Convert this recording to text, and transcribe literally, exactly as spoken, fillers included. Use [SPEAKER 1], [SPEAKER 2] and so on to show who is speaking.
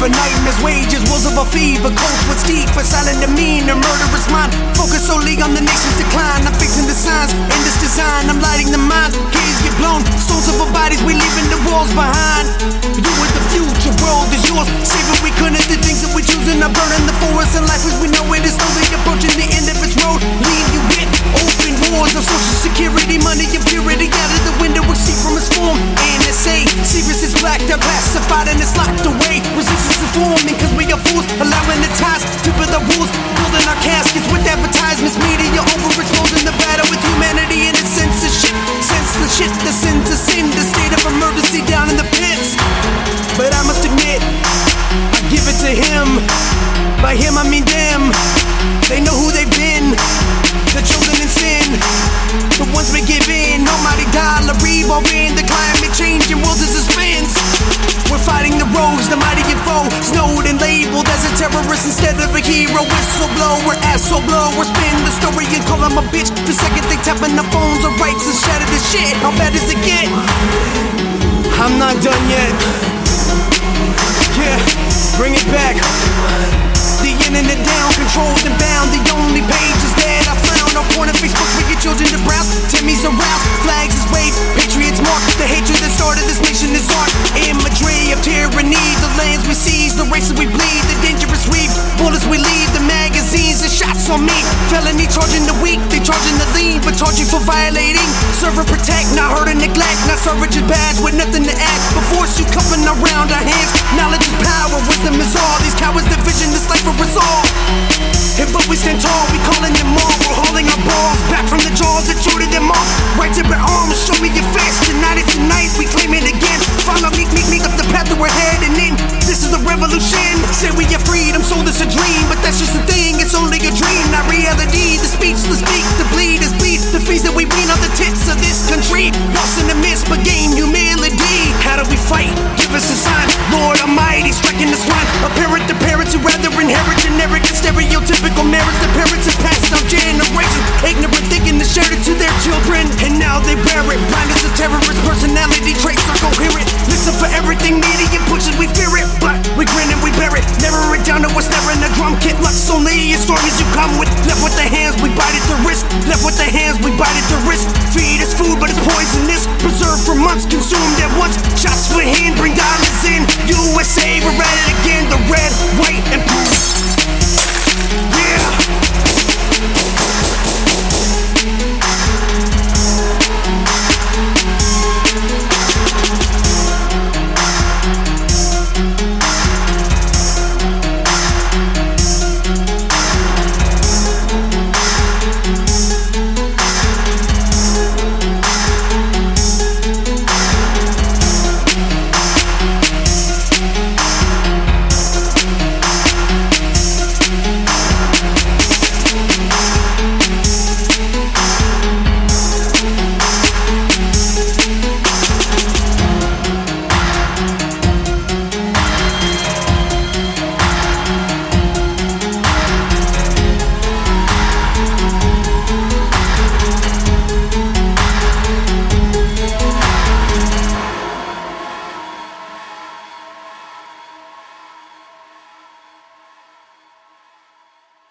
[SPEAKER 1] fever, nightmares, wages, wolves of a fever, cold with steep, but silent demeanor, murderous mind. Focus solely on the nation's decline. I'm fixing the signs in this design. I'm lighting the minds. Keys get blown, stones of our bodies, we leaving the walls behind. You with the future, world is yours. Save what we couldn't, the things that we choosing are burning the forest, and life as we know it is slowly approaching the end of its road. Leave you with open wars of social security, money and purity. Out of the window, we see from its form. N S A, serious is black, they're classified and it's locked away. Resistance is forming, cause we are fools, allowing the ties to build the rules, building our caskets with advertisements, media overexposing the battle with humanity and its censorship. Senseless shit, the sins of sin, the state of emergency down in the pits. But I must admit, I give it to him. By him I mean them. They know who they've been, the chosen in sin, the ones we give in. Almighty dollar revolving, the climate changing world is suspense. We're fighting the rogues, the mighty and foe, snowed and labeled as a terrorist instead of a hero. Whistleblower, asshole blower, spin the story and call him a bitch. The second they tap on the phones or rights and shatter the shit. How bad does it get? I'm not done yet. Yeah, bring it back. The internet down, controlled and bound. The only pages that I found are porn and Facebook for your children to browse. Timmy's aroused, flags is waved, patriots mark. The hatred that started this nation is art. Imagery of tyranny, the lands we seize, the races we bleed, the dangerous weave, bullets we leave, the magazines and shots on me. Felony charging the weak, they charging the lean, but charging for violating. Serve and protect, not hurt and neglect, not servage is badge with nothing to add. But force you cupping around our hands. Knowledge is power, wisdom is all. These cowards division this life for us all. And but we stand tall, we calling them all. We're hauling our balls back from the jaws that shorted them off. Right to their arms, show me your face. Tonight is tonight, we claim it again. Follow me, meet me up the path that we're heading in. This is the revolution. Say we have freedom, so this a dream, but that's just a thing. It's only a dream, not reality. The speech, the speak, the bleed is bleed. The fees that we bring on the tits of this country. Lost in the midst, but gain humility. How do we fight? Give us a sign. Lord Almighty, striking the swine. A parent to parents who rather inherit generic and stereotypical marriage. The parents have passed down generations, ignorant thinking to share it to their children, and now they bear it. Blind as a terrorist, personality traits are coherent. Listen for everything media pushes, we fear it, but we grin and we bear it. Narrow it down to a snare in a drum kit. Luck's only as strong as you come with. Left with the hands, we bite at the wrist. Left with the hands, we bite at the wrist. Feed is food, but it's poisonous. Preserved for months, consumed at once. Shots for hand, bring dollars in. U S A, we're